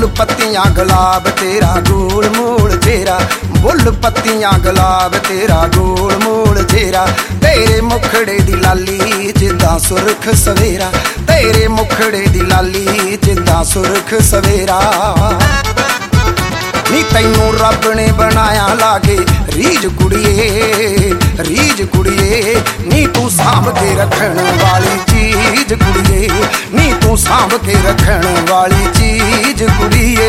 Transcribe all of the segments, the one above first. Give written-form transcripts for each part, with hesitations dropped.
Bull पत्तियां गुलाब तेरा गोल मोल चेहरा, बुल पत्तियां गुलाब तेरा गोल मोल चेहरा। तेरे मुखड़े दी लाली जिद्दां सुरख सवेरा, तेरे मुखड़े दी लाली जिद्दां सुरख सवेरा। नी तैनू रब ने बनाया लागे रीज कुड़िए, रीज कुड़िए। नी तू सांभ के रखण वाली चीज कुड़िए, नी तू सांभ के रखण वाली चीज कुड़िए।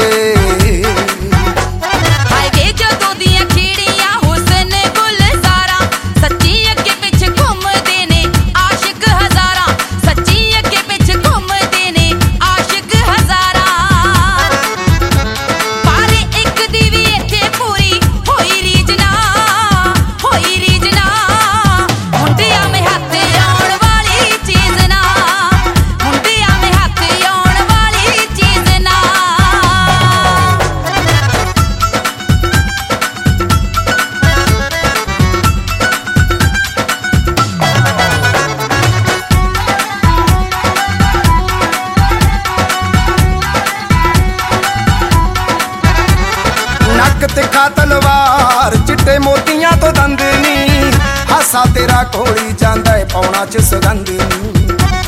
तिखा तलवार चिट्टे मोतियां तो दंद नी, हासा तेरा कोली जांदा है पौना च सुगंध नी।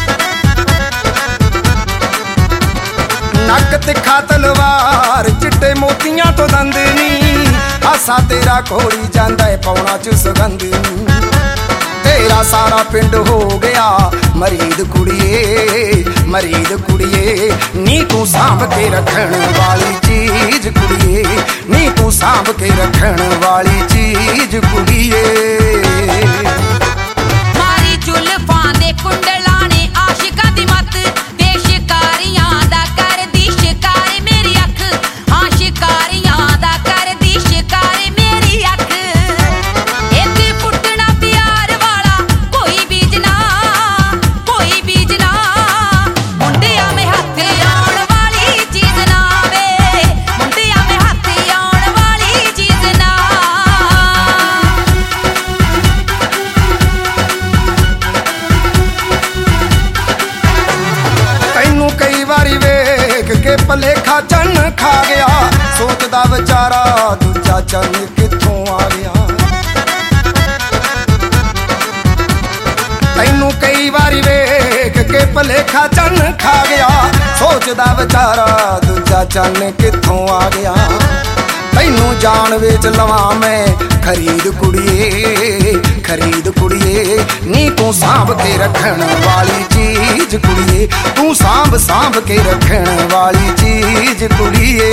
नक तिखा तलवार चिट्टे मोतियां तो दंद नी, हासा तेरा कोली जांदा है पौना च सुगंध नी। तेरा सारा पिंड हो गया मरीद कुड़िए, मरीद कुड़िए। नी तू सांभ के रखण वाली चीज कुड़िए, नी तू सांभ के रखण वाली चीज कुड़िए। मारी जुल्फां दे कुंडलां ने आशिकां दी मत, ते शिकारियां दा करदी शिकार मेरी अख, हां शिकारियां दा करदी शिकार मेरी अख। इत्थे पुट्टना प्यार वाला कोई बीजना, कोई बीजना। मुंडिया में हथ आउण वाली चीज ना वे, मुंडिया में हथ आउण वाली चीज ना। तैनू कई वारी वेख के भलेखा चन्न खा गया, सोचदा बेचारा दूजा चन्न कित्थों आ गया। तैनू कई वारी वेख के भलेखा चन्न खा गया, सोचदा बेचारा दूजा चन्न कित्थों आ गया। तैनू जान वेच लवां मैं खरीद कुड़िए, खरीद कुड़िए। नी तू सांभ के रखण वाली चीज कुड़िए, तू सांभ सांभ के रखण वाली चीज कुड़िए।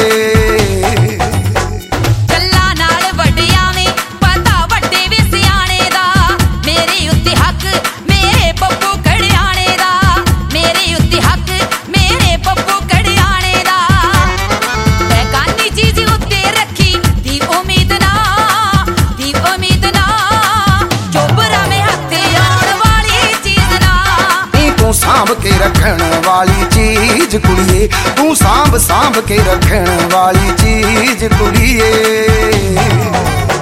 गल्लां नाल वड्डियां ने पता वड्डे वे सियाणे दा, मेरे उत्ते हक मेरे पप्पू कड़ियाणे दा, मेरे उत्ते हक मेरे पप्पू कड़ियाणे दा। बेगानी चीज उत्ते रखी दी उम्मीद ना, दी उम्मीद ना। चोबरा में हथ आउण वाली चीज ना। नी तू सांभ के रखण वाली चीज कुड़िए, तू सांभ सांभ के रखण वाली चीज कुड़िए।